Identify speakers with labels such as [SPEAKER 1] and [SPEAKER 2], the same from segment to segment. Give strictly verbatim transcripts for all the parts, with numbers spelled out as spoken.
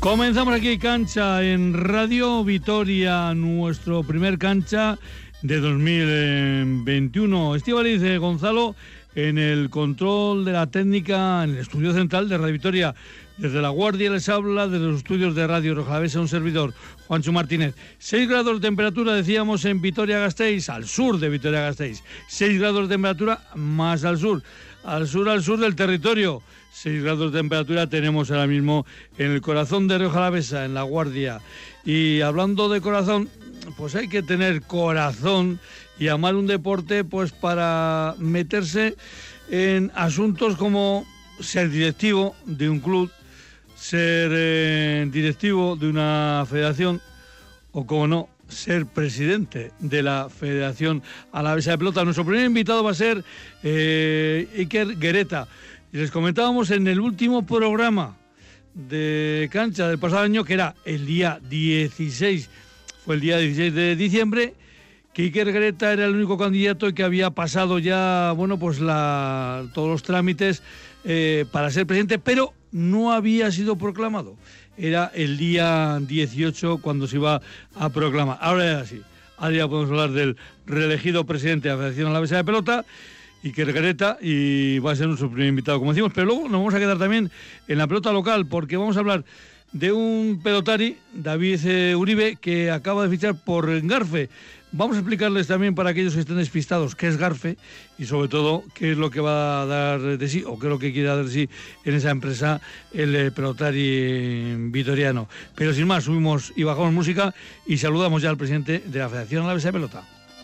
[SPEAKER 1] Comenzamos aquí Cancha en Radio Vitoria, nuestro primer Cancha de dos mil veintiuno. Estíbaliz Gonzalo en el control de la técnica en el estudio central de Radio Vitoria. Desde La Guardia les habla, desde los estudios de Radio Riojalavesa, un servidor, Juancho Martínez. seis grados de temperatura, decíamos, en Vitoria-Gasteiz, al sur de Vitoria-Gasteiz. seis grados de temperatura más al sur, al sur, al sur del territorio. seis grados de temperatura tenemos ahora mismo en el corazón de Riojalavesa, en La Guardia. Y hablando de corazón, pues hay que tener corazón y amar un deporte pues para meterse en asuntos como ser directivo de un club, ser eh, directivo de una federación o, como no, ser presidente de la Federación Alavesa de Pelota. Nuestro primer invitado va a ser eh, Iker Guereta. Y les comentábamos en el último programa de Cancha del pasado año, que era el día dieciséis, fue el día dieciséis de diciembre, que Iker Guereta era el único candidato que había pasado ya, bueno, pues la, todos los trámites eh, para ser presidente, pero no había sido proclamado. Era el día dieciocho cuando se iba a proclamar. Ahora es así. Ahora ya podemos hablar del reelegido presidente de la Federación Alavesa de Pelota, Iker Guereta, y va a ser nuestro primer invitado, como decimos, pero luego nos vamos a quedar también en la pelota local, porque vamos a hablar de un pelotari, David eh, Uribe, que acaba de fichar por Garfe. Vamos a explicarles también, para aquellos que estén despistados, qué es Garfe y sobre todo qué es lo que va a dar de sí, o qué es lo que quiere dar de sí en esa empresa el eh, pelotari vitoriano. Pero sin más, subimos y bajamos música y saludamos ya al presidente de la Federación Alavesa de Pelota.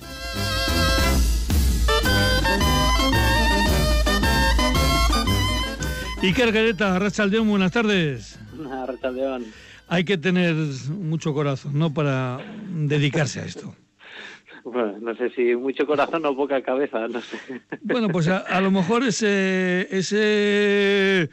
[SPEAKER 1] Iker Guereta, Arratsaldeon, buenas tardes.
[SPEAKER 2] Arratsaldeon.
[SPEAKER 1] Hay que tener mucho corazón, ¿no?, para dedicarse a esto.
[SPEAKER 2] Bueno, no sé si mucho corazón o poca cabeza, no sé.
[SPEAKER 1] Bueno, pues a, a lo mejor ese ese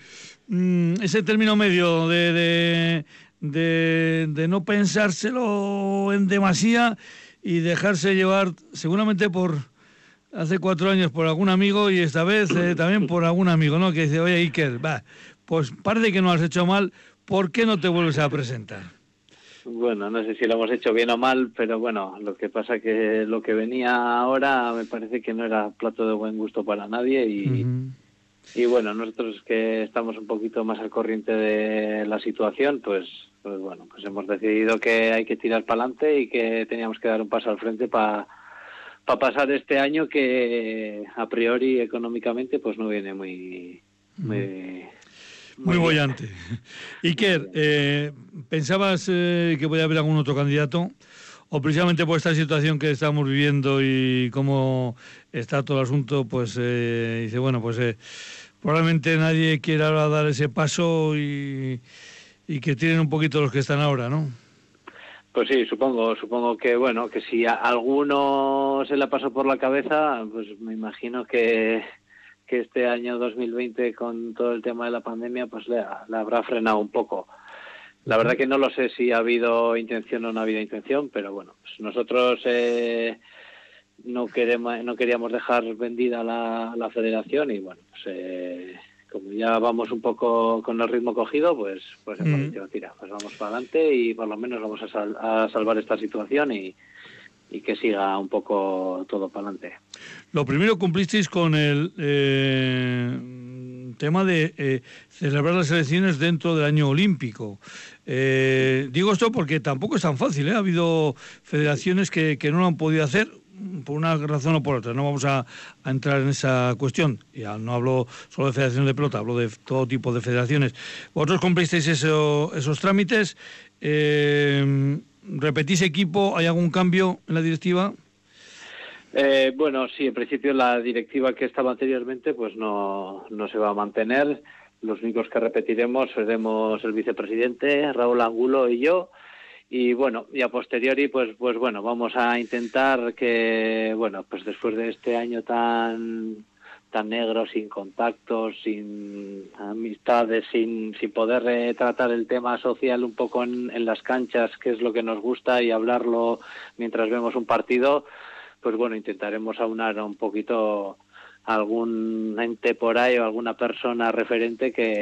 [SPEAKER 1] ese término medio de, de, de, de no pensárselo en demasía y dejarse llevar seguramente por... hace cuatro años por algún amigo y esta vez eh, también por algún amigo, ¿no? Que dice, oye, Iker, va, pues parece que no has hecho mal, ¿por qué no te vuelves a presentar?
[SPEAKER 2] Bueno, no sé si lo hemos hecho bien o mal, pero bueno, lo que pasa que lo que venía ahora me parece que no era plato de buen gusto para nadie y, uh-huh. y bueno, nosotros que estamos un poquito más al corriente de la situación, pues, pues bueno, pues hemos decidido que hay que tirar para adelante y que teníamos que dar un paso al frente para... para pasar este año que a priori económicamente pues no viene muy muy
[SPEAKER 1] muy, muy bollante. Iker, eh, ¿pensabas eh, que podía haber algún otro candidato? O precisamente por esta situación que estamos viviendo y cómo está todo el asunto, pues eh, dice, bueno, pues eh, probablemente nadie quiera ahora dar ese paso y, y que tienen un poquito los que están ahora, ¿no?
[SPEAKER 2] Pues sí, supongo, supongo que bueno, que si a alguno se le pasó por la cabeza, pues me imagino que, que este año dos mil veinte con todo el tema de la pandemia, pues le, le habrá frenado un poco. La verdad que no lo sé si ha habido intención o no ha habido intención, pero bueno, pues nosotros eh, no queremos, no queríamos dejar vendida la, la federación y bueno, pues eh, como ya vamos un poco con el ritmo cogido, pues pues hemos mm. dicho, tira, pues vamos para adelante y por lo menos vamos a, sal, a salvar esta situación y, y que siga un poco todo para adelante.
[SPEAKER 1] Lo primero, cumplisteis con el eh, tema de eh, celebrar las elecciones dentro del año olímpico. Eh, digo esto porque tampoco es tan fácil, ¿eh? Ha habido federaciones que, que no lo han podido hacer, por una razón o por otra. No vamos a, a entrar en esa cuestión. Ya no hablo solo de federaciones de pelota, hablo de todo tipo de federaciones. Vosotros cumplisteis eso, esos trámites. Eh, ¿Repetís equipo? ¿Hay algún cambio en la directiva?
[SPEAKER 2] Eh, bueno, sí, en principio la directiva que estaba anteriormente pues no, no se va a mantener. Los únicos que repetiremos seremos el vicepresidente, Raúl Angulo y yo. Y bueno, y a posteriori, pues pues bueno, vamos a intentar que, bueno, pues después de este año tan tan negro, sin contactos, sin amistades, sin sin poder eh, tratar el tema social un poco en, en las canchas, que es lo que nos gusta, y hablarlo mientras vemos un partido, pues bueno, intentaremos aunar un poquito algún ente por ahí o alguna persona referente que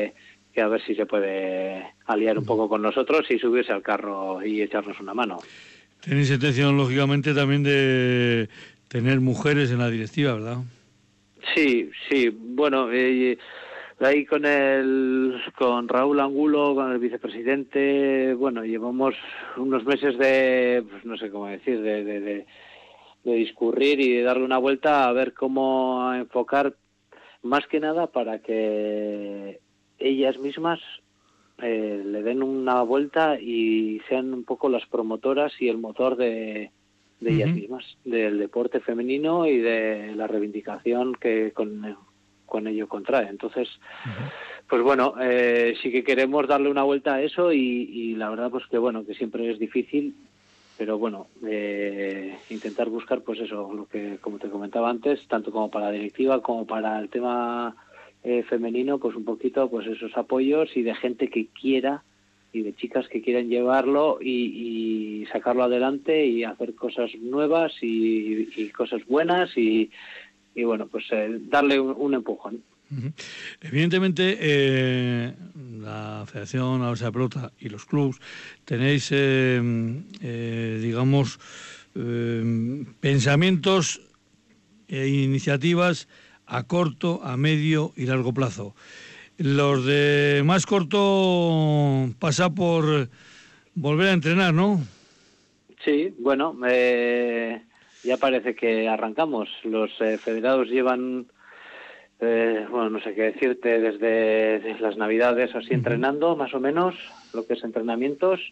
[SPEAKER 2] que a ver si se puede aliar un poco con nosotros y subirse al carro y echarnos una mano.
[SPEAKER 1] Tenéis intención, lógicamente, también de tener mujeres en la directiva, ¿verdad?
[SPEAKER 2] Sí, sí. Bueno, eh, ahí con el con Raúl Angulo, con el vicepresidente, bueno, llevamos unos meses de, pues no sé cómo decir, de, de, de, de discurrir y de darle una vuelta a ver cómo enfocar, más que nada para que ellas mismas eh, le den una vuelta y sean un poco las promotoras y el motor de de ellas uh-huh. mismas, del deporte femenino y de la reivindicación que con, con ello contrae. Entonces, uh-huh. pues bueno, eh, sí que queremos darle una vuelta a eso y, y la verdad pues que bueno, que siempre es difícil, pero bueno, eh, intentar buscar pues eso, lo que como te comentaba antes, tanto como para la directiva como para el tema eh, femenino, pues un poquito pues esos apoyos y de gente que quiera y de chicas que quieren llevarlo y, y sacarlo adelante y hacer cosas nuevas y, y cosas buenas y, y bueno, pues eh, darle un, un empujón.
[SPEAKER 1] Uh-huh. Evidentemente, eh, la Federación Alavesa de Pelota y los clubs tenéis, eh, eh, digamos, eh, pensamientos e iniciativas a corto, a medio y largo plazo. Los de más corto pasa por volver a entrenar, ¿no?
[SPEAKER 2] Sí, bueno, eh, ya parece que arrancamos. Los eh, federados llevan, eh, bueno, no sé qué decirte, desde, desde las Navidades así uh-huh. entrenando, más o menos, lo que es entrenamientos.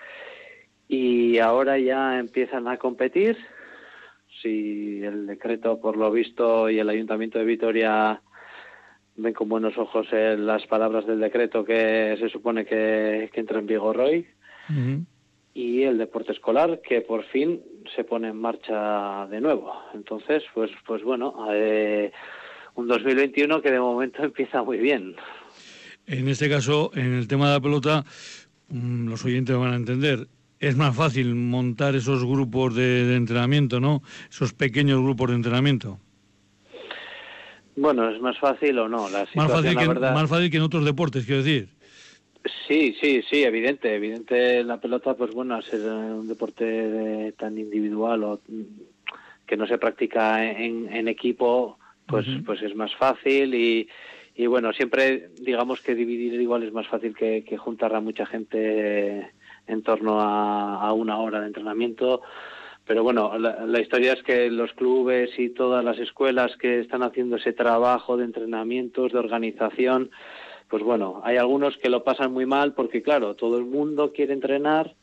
[SPEAKER 2] Y ahora ya empiezan a competir. Si el decreto, por lo visto, y el Ayuntamiento de Vitoria ven con buenos ojos eh, las palabras del decreto que se supone que, que entra en vigor hoy, uh-huh. y el deporte escolar que por fin se pone en marcha de nuevo. Entonces, pues pues bueno, eh, un dos mil veintiuno que de momento empieza muy bien.
[SPEAKER 1] En este caso, en el tema de la pelota, mmm, los oyentes van a entender, es más fácil montar esos grupos de, de entrenamiento, ¿no? Esos pequeños grupos de entrenamiento.
[SPEAKER 2] Bueno, es más fácil o no. La
[SPEAKER 1] más, fácil
[SPEAKER 2] la
[SPEAKER 1] que,
[SPEAKER 2] verdad...
[SPEAKER 1] más fácil que en otros deportes, quiero decir.
[SPEAKER 2] Sí, sí, sí, evidente. Evidente la pelota, pues bueno, al ser un deporte de, tan individual o que no se practica en, en equipo, pues uh-huh. pues es más fácil y, y bueno, siempre digamos que dividir igual es más fácil que, que juntar a mucha gente en torno a, a una hora de entrenamiento. Pero bueno, la, la historia es que los clubes y todas las escuelas que están haciendo ese trabajo de entrenamientos, de organización, pues bueno, hay algunos que lo pasan muy mal porque claro, todo el mundo quiere entrenar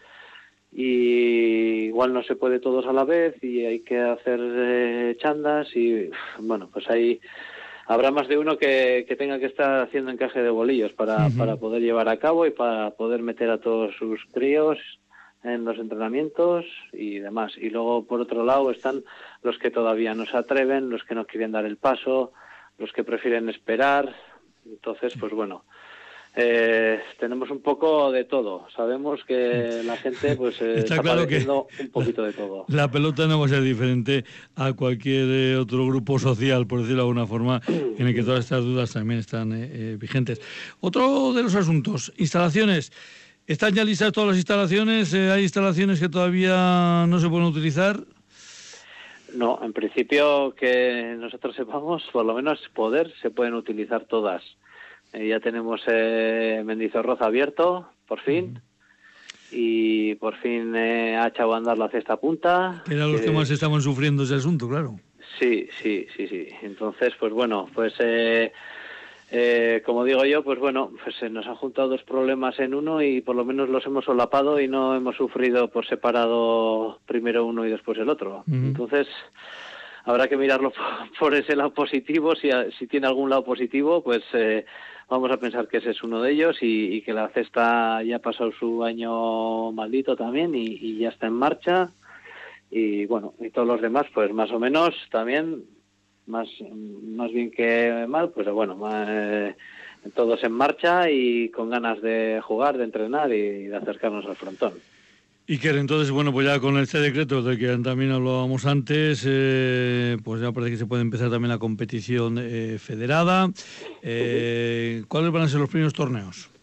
[SPEAKER 2] y igual no se puede todos a la vez y hay que hacer eh, chandas y bueno, pues ahí habrá más de uno que, que tenga que estar haciendo encaje de bolillos para, uh-huh. para poder llevar a cabo y para poder meter a todos sus críos en los entrenamientos y demás. Y luego, por otro lado, están los que todavía no se atreven, los que no quieren dar el paso, los que prefieren esperar. Entonces, pues bueno, eh, tenemos un poco de todo. Sabemos que la gente pues eh, está, está claro padeciendo que un poquito
[SPEAKER 1] la,
[SPEAKER 2] de todo.
[SPEAKER 1] La pelota no va a ser diferente a cualquier otro grupo social, por decirlo de alguna forma, en el que todas estas dudas también están eh, eh, vigentes. Otro de los asuntos, instalaciones. ¿Están ya listas todas las instalaciones? Eh, ¿Hay instalaciones que todavía no se pueden utilizar?
[SPEAKER 2] No, en principio que nosotros sepamos, por lo menos poder, se pueden utilizar todas. Eh, ya tenemos eh, Mendizorroza abierto, por fin, uh-huh. y por fin eh, ha echado a andar la cesta punta.
[SPEAKER 1] Que eran los que más estaban sufriendo ese asunto, claro.
[SPEAKER 2] Sí, sí, sí, sí. Entonces, pues bueno, pues... Eh, Eh, como digo yo, pues bueno, pues se nos han juntado dos problemas en uno y por lo menos los hemos solapado y no hemos sufrido por separado primero uno y después el otro. Uh-huh. Entonces, habrá que mirarlo por, por ese lado positivo. Si, si tiene algún lado positivo, pues eh, vamos a pensar que ese es uno de ellos y, y que la cesta ya ha pasado su año maldito también y, y ya está en marcha. Y bueno, y todos los demás, pues más o menos también... Más, más bien que mal, pues bueno, eh, todos en marcha y con ganas de jugar, de entrenar y de acercarnos al frontón.
[SPEAKER 1] Iker, entonces, bueno, pues ya con este decreto del que también hablábamos antes, eh, pues ya parece que se puede empezar también la competición eh, federada. Eh, ¿Cuáles van a ser los primeros torneos?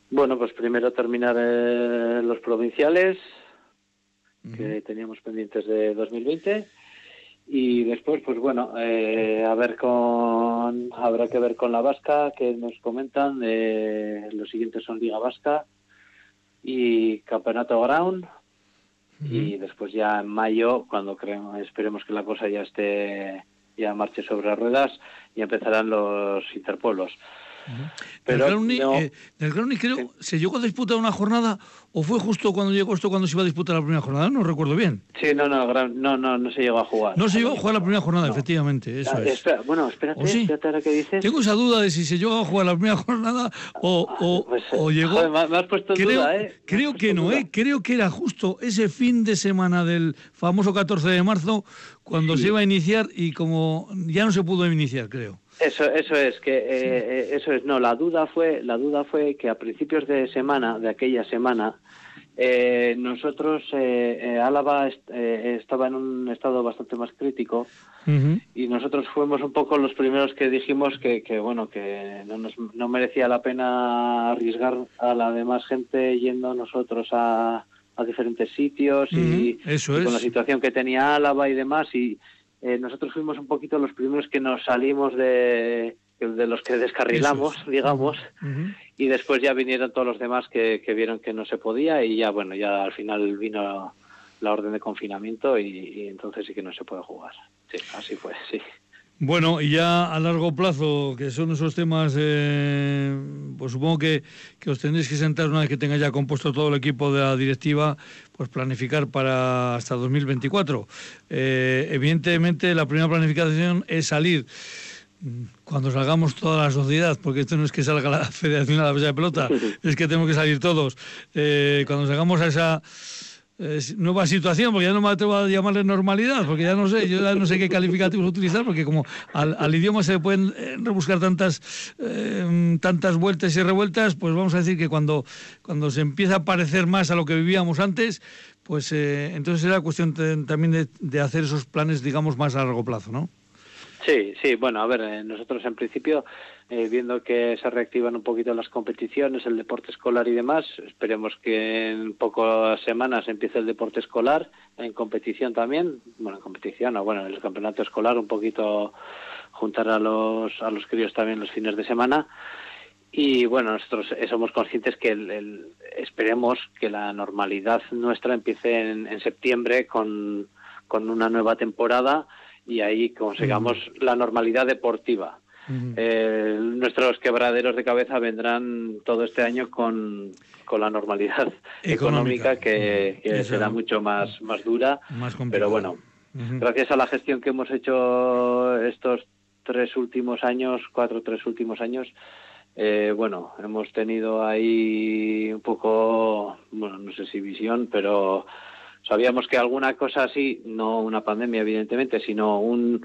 [SPEAKER 2] Bueno, pues primero terminar eh, los provinciales, uh-huh. que teníamos pendientes de dos mil veinte, y después, pues bueno, eh, a ver con, habrá que ver con la vasca, que nos comentan, eh, los siguientes son Liga Vasca y Campeonato Ground, uh-huh. y después ya en mayo, cuando creemos, esperemos que la cosa ya esté, ya marche sobre ruedas, y empezarán los interpueblos.
[SPEAKER 1] Uh-huh. Pero del Ground, no, eh, del Ground creo, sí. ¿se llegó a disputar una jornada o fue justo cuando llegó esto cuando se iba a disputar la primera jornada? No recuerdo bien.
[SPEAKER 2] Sí, no, no, no, no, no se llegó a jugar.
[SPEAKER 1] No se llegó a jugar la primera jornada, no. Efectivamente, eso ah, es.
[SPEAKER 2] Espera, bueno, espérate, ¿sí? espérate ahora que dices.
[SPEAKER 1] Tengo esa duda de si se llegó a jugar la primera jornada o, o,
[SPEAKER 2] pues,
[SPEAKER 1] o llegó...
[SPEAKER 2] Joder, me, me has puesto en
[SPEAKER 1] creo,
[SPEAKER 2] duda, ¿eh?
[SPEAKER 1] Creo que no, ¿eh? Creo que era justo ese fin de semana del famoso catorce de marzo cuando sí. se iba a iniciar y como ya no se pudo iniciar, creo.
[SPEAKER 2] Eso, eso es que eh, sí. eso es no la duda fue la duda fue que a principios de semana de aquella semana eh, nosotros eh, eh, Álava est, eh, estaba en un estado bastante más crítico uh-huh. y nosotros fuimos un poco los primeros que dijimos que, que bueno que no nos no merecía la pena arriesgar a la demás gente yendo nosotros a, a diferentes sitios uh-huh. y,
[SPEAKER 1] eso
[SPEAKER 2] y
[SPEAKER 1] es.
[SPEAKER 2] con la situación que tenía Álava y demás y Eh, nosotros fuimos un poquito los primeros que nos salimos de, de los que descarrilamos, es. digamos, uh-huh. y después ya vinieron todos los demás que, que vieron que no se podía y ya, bueno, ya al final vino la orden de confinamiento y, y entonces sí que no se puede jugar. Sí, así fue, sí.
[SPEAKER 1] Bueno, y ya a largo plazo, que son esos temas, eh, pues supongo que, que os tendréis que sentar una vez que tenga ya compuesto todo el equipo de la directiva, pues planificar para hasta dos mil veinticuatro. Eh, evidentemente, la primera planificación es salir cuando salgamos toda la sociedad, porque esto no es que salga la Federación de la Mesa de Pelota, es que tenemos que salir todos. Eh, cuando salgamos a esa... Eh, nueva situación, porque ya no me atrevo a llamarle normalidad, porque ya no sé, yo ya no sé qué calificativos utilizar, porque como al, al idioma se pueden eh, rebuscar tantas eh, tantas vueltas y revueltas, pues vamos a decir que cuando, cuando se empieza a parecer más a lo que vivíamos antes, pues eh, entonces era cuestión de, también de, de hacer esos planes, digamos, más a largo plazo, ¿no?
[SPEAKER 2] Sí, sí, bueno, a ver, eh, nosotros en principio, eh, viendo que se reactivan un poquito las competiciones, el deporte escolar y demás, esperemos que en pocas semanas empiece el deporte escolar, en competición también, bueno, en competición, o bueno, en el campeonato escolar, un poquito juntar a los a los críos también los fines de semana. Y bueno, nosotros somos conscientes que el, el, esperemos que la normalidad nuestra empiece en, en septiembre con, con una nueva temporada, y ahí consigamos uh-huh. la normalidad deportiva. Uh-huh. Eh, nuestros quebraderos de cabeza vendrán todo este año con, con la normalidad económica, económica que, que será mucho más, más dura,
[SPEAKER 1] más
[SPEAKER 2] pero bueno, uh-huh. gracias a la gestión que hemos hecho estos tres últimos años, cuatro, tres últimos años, eh, bueno, hemos tenido ahí un poco, bueno, no sé si visión, pero... Sabíamos que alguna cosa así, no una pandemia evidentemente, sino un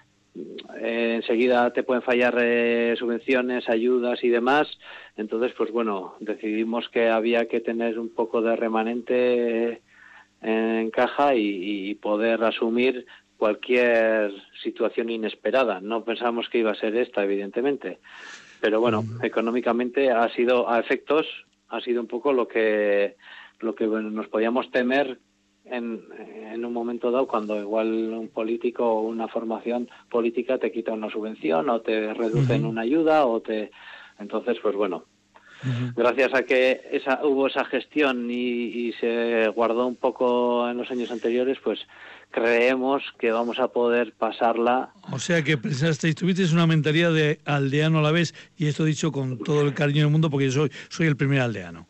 [SPEAKER 2] eh, enseguida te pueden fallar eh, subvenciones, ayudas y demás. Entonces, pues bueno, decidimos que había que tener un poco de remanente en caja y, y poder asumir cualquier situación inesperada. No pensamos que iba a ser esta, evidentemente, pero bueno, uh-huh. económicamente ha sido, a efectos, ha sido un poco lo que lo que bueno, nos podíamos temer. En, en un momento dado, cuando igual un político o una formación política te quita una subvención o te reducen uh-huh. una ayuda o te entonces pues bueno uh-huh. gracias a que esa hubo esa gestión y, y se guardó un poco en los años anteriores, pues creemos que vamos a poder pasarla.
[SPEAKER 1] O sea que pensasteis, tuvisteis una mentalidad de aldeano a la vez, y esto dicho con todo el cariño del mundo porque yo soy, soy el primer aldeano.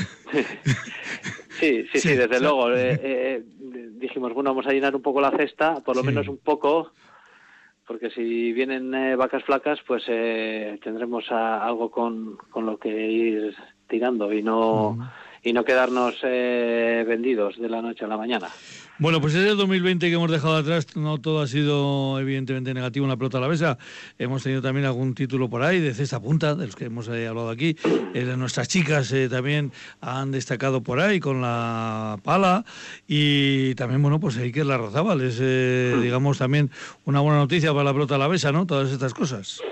[SPEAKER 2] Sí, sí, sí, sí, desde sí. luego. Eh, eh, dijimos, bueno, vamos a llenar un poco la cesta, por lo sí. menos un poco, porque si vienen eh, vacas flacas, pues eh, tendremos a, algo con, con lo que ir tirando y no, uh-huh. y no quedarnos eh, vendidos de la noche a la mañana.
[SPEAKER 1] Bueno, pues es el dos mil veinte que hemos dejado atrás, no todo ha sido evidentemente negativo en la pelota alavesa. Hemos tenido también algún título por ahí de cesta punta, de los que hemos eh, hablado aquí. Eh, nuestras chicas eh, también han destacado por ahí con la pala, y también, bueno, pues Iker Larrazábal es, eh, digamos, también una buena noticia para la pelota alavesa, ¿no? Todas estas cosas.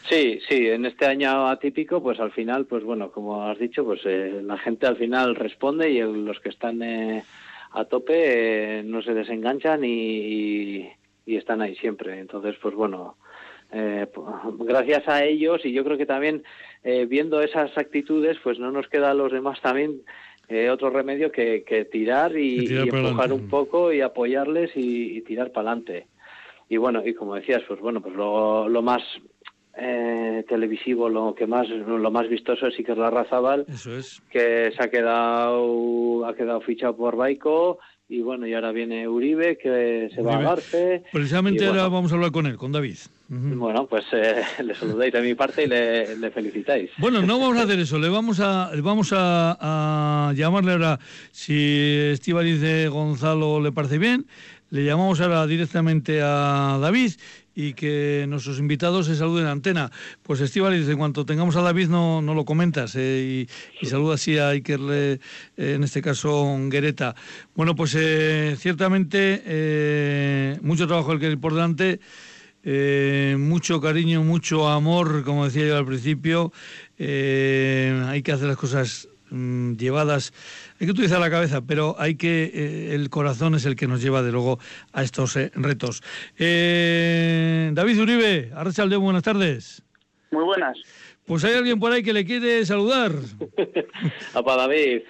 [SPEAKER 2] Sí, sí, en este año atípico, pues al final, pues bueno, como has dicho, pues eh, la gente al final responde y el, los que están eh, a tope eh, no se desenganchan y, y, y están ahí siempre. Entonces, pues bueno, eh, gracias a ellos y yo creo que también eh, viendo esas actitudes, pues no nos queda a los demás también eh, otro remedio que, que tirar y,
[SPEAKER 1] tirar
[SPEAKER 2] y empujar
[SPEAKER 1] adelante.
[SPEAKER 2] un poco y apoyarles y, y tirar para adelante. Y bueno, y como decías, pues bueno, pues lo, lo más eh, televisivo, lo que más, lo más vistoso sí que es la Razabal,
[SPEAKER 1] Eso es.
[SPEAKER 2] que se ha quedado, ha quedado fichado por Baico, y bueno, y ahora viene Uribe, que se
[SPEAKER 1] Uribe.
[SPEAKER 2] va a Garfe.
[SPEAKER 1] Precisamente
[SPEAKER 2] y bueno,
[SPEAKER 1] ahora vamos a hablar con él, con David. Uh-huh.
[SPEAKER 2] Bueno, pues eh, le saludáis de mi parte y le, le felicitáis.
[SPEAKER 1] Bueno, no vamos a hacer eso, le vamos a le vamos a, a llamarle ahora, si Estíbaliz de Gonzalo le parece bien, le llamamos ahora directamente a David y que nuestros invitados se saluden en antena. Pues Estíbaliz, en cuanto tengamos a David no, no lo comentas eh, y, y saluda así a Iker, eh, en este caso Guereta. Bueno, pues eh, ciertamente eh, mucho trabajo el que hay por delante. Eh, mucho cariño, mucho amor, como decía yo al principio. Eh, hay que hacer las cosas mmm, llevadas, hay que utilizar la cabeza, pero hay que eh, el corazón es el que nos lleva de luego a estos eh, retos. Eh, David Uribe, Arratsaldeon, buenas tardes.
[SPEAKER 3] Muy buenas.
[SPEAKER 1] Pues hay alguien por ahí que le quiere saludar.
[SPEAKER 2] Apa, David.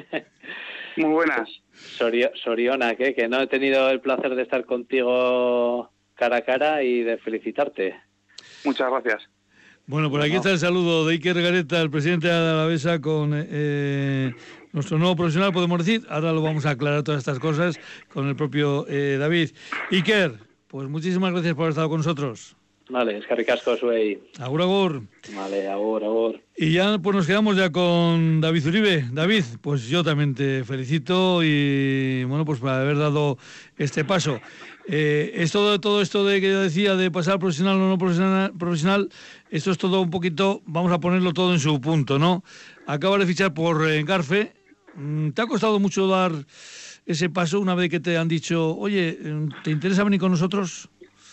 [SPEAKER 3] Muy buenas.
[SPEAKER 2] Sorio, Soriona, ¿qué? Que no he tenido el placer de estar contigo cara a cara y de felicitarte.
[SPEAKER 3] Muchas gracias.
[SPEAKER 1] Bueno, por aquí
[SPEAKER 2] Bueno.
[SPEAKER 1] está el saludo de Iker Gareta, el presidente de Alavesa, con eh, nuestro nuevo profesional, podemos decir. Ahora lo vamos a aclarar todas estas cosas con el propio eh, David. Iker, pues muchísimas gracias por haber estado con nosotros.
[SPEAKER 2] Vale, es que ricasco zuei.
[SPEAKER 1] Agur, agur.
[SPEAKER 2] Vale, agur, agur.
[SPEAKER 1] Y ya pues nos quedamos ya con David Uribe. David, pues yo también te felicito y bueno, pues por haber dado este paso. Eh, esto de todo esto de que yo decía de pasar profesional o no profesional, profesional, esto es todo un poquito, vamos a ponerlo todo en su punto, ¿no? Acabas de fichar por eh, Garfe. ¿Te ha costado mucho dar ese paso una vez que te han dicho, oye, ¿te interesa venir con nosotros?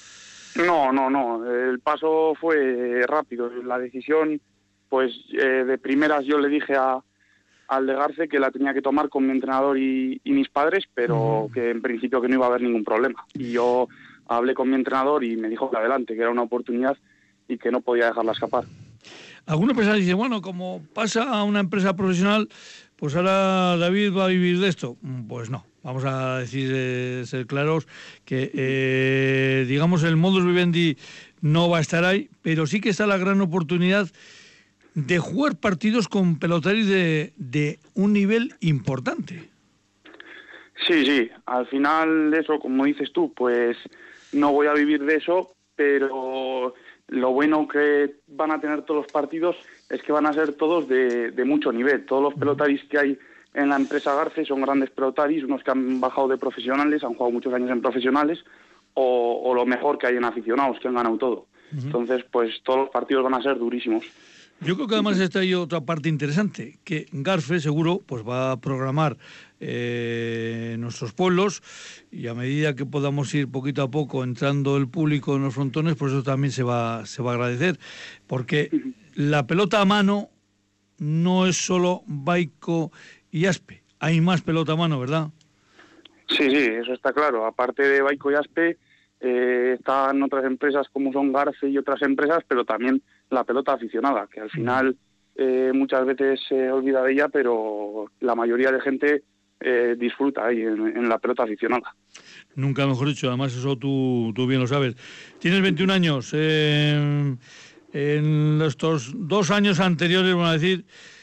[SPEAKER 3] No, no, no. El paso fue rápido. La decisión, pues eh, de primeras yo le dije a, al de Garce que la tenía que tomar con mi entrenador y, y mis padres, pero uh-huh. que en principio que no iba a haber ningún problema. Y yo hablé con mi entrenador y me dijo que adelante, que era una oportunidad y que no podía dejarla escapar.
[SPEAKER 1] Alguna empresa dice, bueno, como pasa a una empresa profesional, pues ahora David va a vivir de esto. Pues no. Vamos a decir, eh, ser claros, que eh, digamos el modus vivendi no va a estar ahí, pero sí que está la gran oportunidad de jugar partidos con pelotaris de, de un nivel importante.
[SPEAKER 3] Sí, sí, al final eso, como dices tú, pues no voy a vivir de eso, pero lo bueno que van a tener todos los partidos es que van a ser todos de, de mucho nivel. Todos los pelotaris que hay en la empresa Garce son grandes pelotaris, unos que han bajado de profesionales, han jugado muchos años en profesionales, o, o lo mejor que hay en aficionados, que han ganado todo. Uh-huh. Entonces, pues todos los partidos van a ser durísimos.
[SPEAKER 1] Yo creo que además está ahí otra parte interesante, que Garfe seguro pues va a programar eh, nuestros pueblos y a medida que podamos ir poquito a poco entrando el público en los frontones, pues eso también se va, se va a agradecer, porque uh-huh. la pelota a mano no es solo Baico y Aspe, hay más pelota a mano, ¿verdad?
[SPEAKER 3] Sí, sí, eso está claro. Aparte de Baico y Aspe, eh, están otras empresas como son Garce y otras empresas, pero también la pelota aficionada, que al final eh, muchas veces se olvida de ella, pero la mayoría de gente eh, disfruta ahí en, en la pelota aficionada.
[SPEAKER 1] Nunca mejor dicho, además eso tú, tú bien lo sabes. Tienes veintiún años, eh, en estos dos años anteriores, vamos a decir,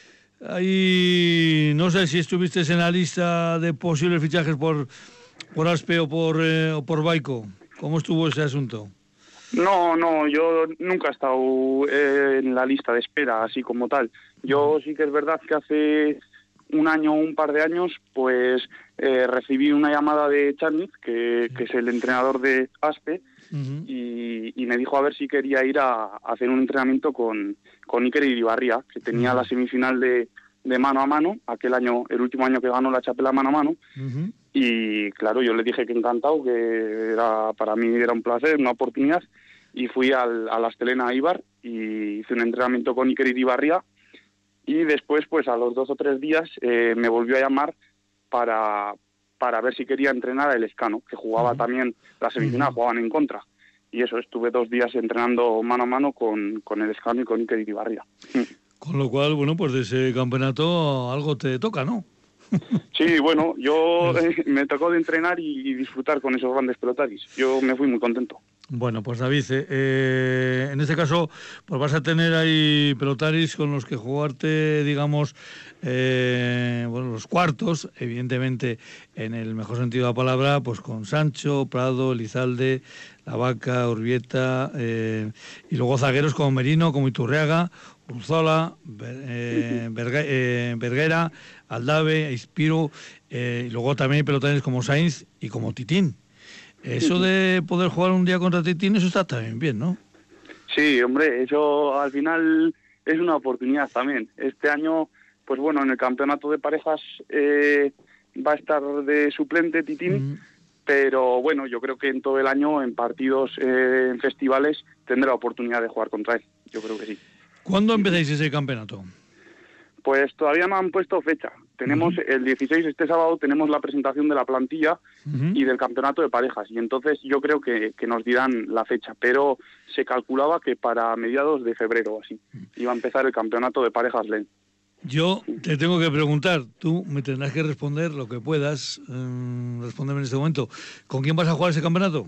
[SPEAKER 1] ahí no sé si estuviste en la lista de posibles fichajes por, por Aspe o por, eh, o por Baico. ¿Cómo estuvo ese asunto?
[SPEAKER 3] No, no, yo nunca he estado eh, en la lista de espera, así como tal. Yo sí que es verdad que hace un año o un par de años, pues eh, recibí una llamada de Charnitz, que, que es el entrenador de Aspe, uh-huh. y, y me dijo a ver si quería ir a, a hacer un entrenamiento con, con Iker Iribarría, que tenía uh-huh. la semifinal de, de mano a mano, aquel año, el último año que ganó la Chapela mano a mano, uh-huh. y claro, yo le dije que encantado, que era para mí era un placer, una oportunidad, y fui al, a la Estelena Eibar y hice un entrenamiento con Iker Iribarria, y después, pues a los dos o tres días, eh, me volvió a llamar para, para ver si quería entrenar a Elezcano, que jugaba uh-huh. también la semifinal, uh-huh. jugaban en contra. Y eso, estuve dos días entrenando mano a mano con, con Elezcano y con Iker Iribarria.
[SPEAKER 1] Con lo cual, bueno, pues de ese campeonato algo te toca, ¿no?
[SPEAKER 3] Sí, bueno, yo eh, me tocó de entrenar y, y disfrutar con esos grandes pelotaris. Yo me fui muy contento.
[SPEAKER 1] Bueno, pues David, eh, en este caso, pues vas a tener ahí pelotaris con los que jugarte, digamos, eh, bueno, los cuartos, evidentemente, en el mejor sentido de la palabra, pues con Sancho, Prado, Elizalde, La Vaca, Urbieta, eh, y luego zagueros como Merino, como Iturriaga, Urzola, eh, Berga, eh, Berguera, Aldave, Ispiro, eh, y luego también hay pelotaris como Sainz y como Titín. Eso de poder jugar un día contra Titín, eso está también bien, ¿no?
[SPEAKER 3] Sí, hombre, eso al final es una oportunidad también. Este año, pues bueno, en el campeonato de parejas eh, va a estar de suplente Titín, mm. pero bueno, yo creo que en todo el año, en partidos, eh, en festivales, tendré la oportunidad de jugar contra él. Yo creo que sí.
[SPEAKER 1] ¿Cuándo empezáis ese campeonato?
[SPEAKER 3] Pues todavía no han puesto fecha. Tenemos uh-huh. el dieciséis, este sábado, tenemos la presentación de la plantilla uh-huh. y del campeonato de parejas. Y entonces yo creo que, que nos dirán la fecha. Pero se calculaba que para mediados de febrero o así iba a empezar el campeonato de parejas L E N.
[SPEAKER 1] Yo te tengo que preguntar, tú me tendrás que responder lo que puedas, eh, responderme en este momento. ¿Con quién vas a jugar ese campeonato?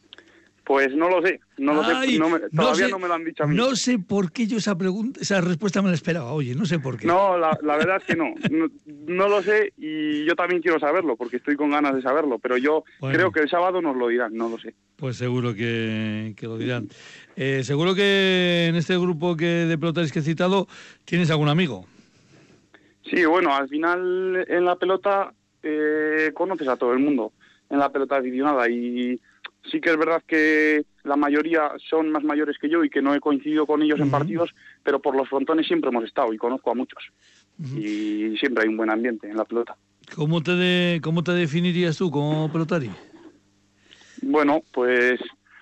[SPEAKER 3] Pues no lo sé, no lo
[SPEAKER 1] Ay,
[SPEAKER 3] sé, no me, todavía
[SPEAKER 1] no, sé,
[SPEAKER 3] no me lo han dicho a mí.
[SPEAKER 1] No sé por qué yo esa pregunta, esa respuesta me la esperaba, oye, no sé por qué.
[SPEAKER 3] No, la, la verdad es que no, no, no lo sé, y yo también quiero saberlo, porque estoy con ganas de saberlo, pero yo bueno, creo que el sábado nos lo dirán, no lo sé.
[SPEAKER 1] Pues seguro que, que lo dirán. Eh, seguro que en este grupo que de pelotaris que he citado, ¿tienes algún amigo?
[SPEAKER 3] Sí, bueno, al final en la pelota eh, conoces a todo el mundo, en la pelota aficionada, y sí que es verdad que la mayoría son más mayores que yo y que no he coincidido con ellos uh-huh. en partidos, pero por los frontones siempre hemos estado y conozco a muchos. Uh-huh. Y siempre hay un buen ambiente en la pelota.
[SPEAKER 1] ¿Cómo te de, cómo te definirías tú como pelotari?
[SPEAKER 3] Bueno, pues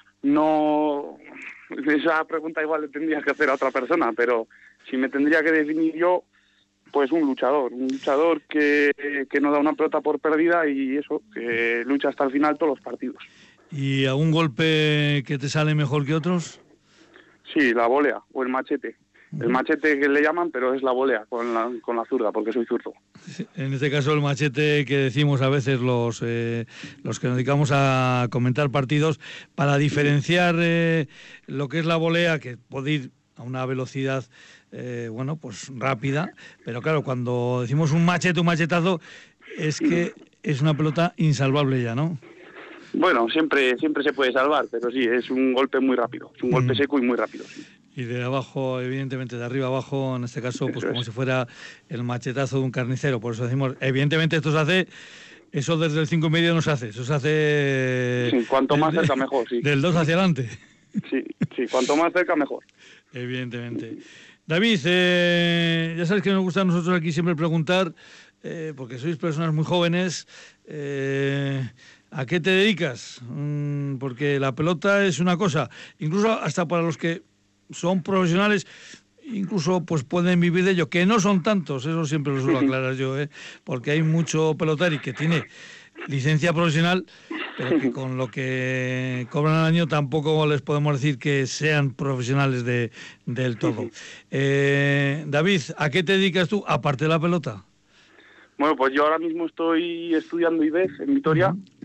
[SPEAKER 3] no... Esa pregunta igual le tendrías que hacer a otra persona, pero si me tendría que definir yo, pues un luchador. Un luchador que, que no da una pelota por perdida y eso, que lucha hasta el final todos los partidos.
[SPEAKER 1] ¿Y algún golpe que te sale mejor que otros?
[SPEAKER 3] Sí, la volea o el machete. El machete que le llaman, pero es la volea con la, con la zurda, porque soy zurdo.
[SPEAKER 1] En este caso el machete que decimos a veces los eh, los que nos dedicamos a comentar partidos, para diferenciar eh, lo que es la volea, que puede ir a una velocidad eh, bueno, pues rápida, pero claro, cuando decimos un machete, un machetazo, es que es una pelota insalvable ya, ¿no?
[SPEAKER 3] Bueno, siempre siempre se puede salvar, pero sí, es un golpe muy rápido, es un golpe seco y muy rápido. Sí.
[SPEAKER 1] Y de abajo, evidentemente, de arriba abajo, en este caso, pues eso como es. Si fuera el machetazo de un carnicero. Por eso decimos, evidentemente esto se hace, eso desde el cinco y medio no se hace, eso se hace...
[SPEAKER 3] Sí, cuanto más cerca mejor, sí.
[SPEAKER 1] Del dos hacia adelante.
[SPEAKER 3] Sí, sí, cuanto más cerca mejor.
[SPEAKER 1] Evidentemente. David, eh, ya sabes que nos gusta a nosotros aquí siempre preguntar, eh, porque sois personas muy jóvenes, eh, ¿a qué te dedicas? Mm, porque la pelota es una cosa, incluso hasta para los que son profesionales, incluso pues pueden vivir de ello, que no son tantos, eso siempre lo suelo aclarar yo, ¿eh? Porque hay mucho pelotari que tiene licencia profesional, pero que con lo que cobran al año tampoco les podemos decir que sean profesionales de, del todo. Eh, David, ¿a qué te dedicas tú, aparte de la pelota?
[SPEAKER 3] Bueno, pues yo ahora mismo estoy estudiando I B E F en Vitoria, uh-huh.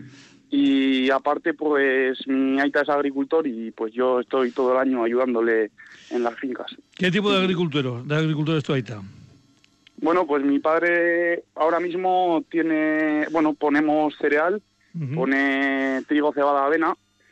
[SPEAKER 3] y aparte pues mi aita es agricultor y pues yo estoy todo el año ayudándole en las fincas.
[SPEAKER 1] ¿Qué tipo de agricultor, de agricultor es tu aita?
[SPEAKER 3] Bueno, pues mi padre ahora mismo tiene, bueno, ponemos cereal, uh-huh. pone trigo, cebada, avena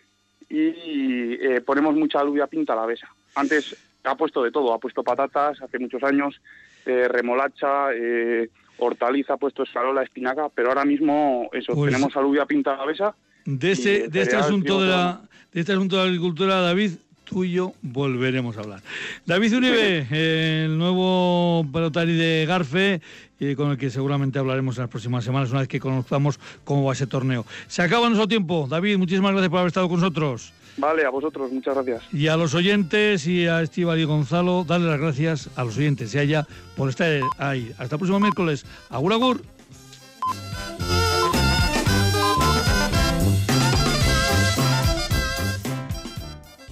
[SPEAKER 3] y eh, ponemos mucha alubia pinta alavesa. Antes ha puesto de todo, ha puesto patatas hace muchos años, eh, remolacha, eh, hortaliza, ha puesto escarola, espinaca, pero ahora mismo eso, pues tenemos alubia pinta alavesa.
[SPEAKER 1] De este, de este asunto de la, de este asunto de la agricultura, David, tú y yo volveremos a hablar. David Uribe, el nuevo pelotari de Garfe, eh, con el que seguramente hablaremos en las próximas semanas, una vez que conozcamos cómo va ese torneo. Se acaba nuestro tiempo. David, muchísimas gracias por haber estado con nosotros.
[SPEAKER 3] Vale, a vosotros, muchas gracias.
[SPEAKER 1] Y a los oyentes y a Estíbal y Gonzalo, darle las gracias a los oyentes y a ella por estar ahí. Hasta el próximo miércoles. Agur, agur.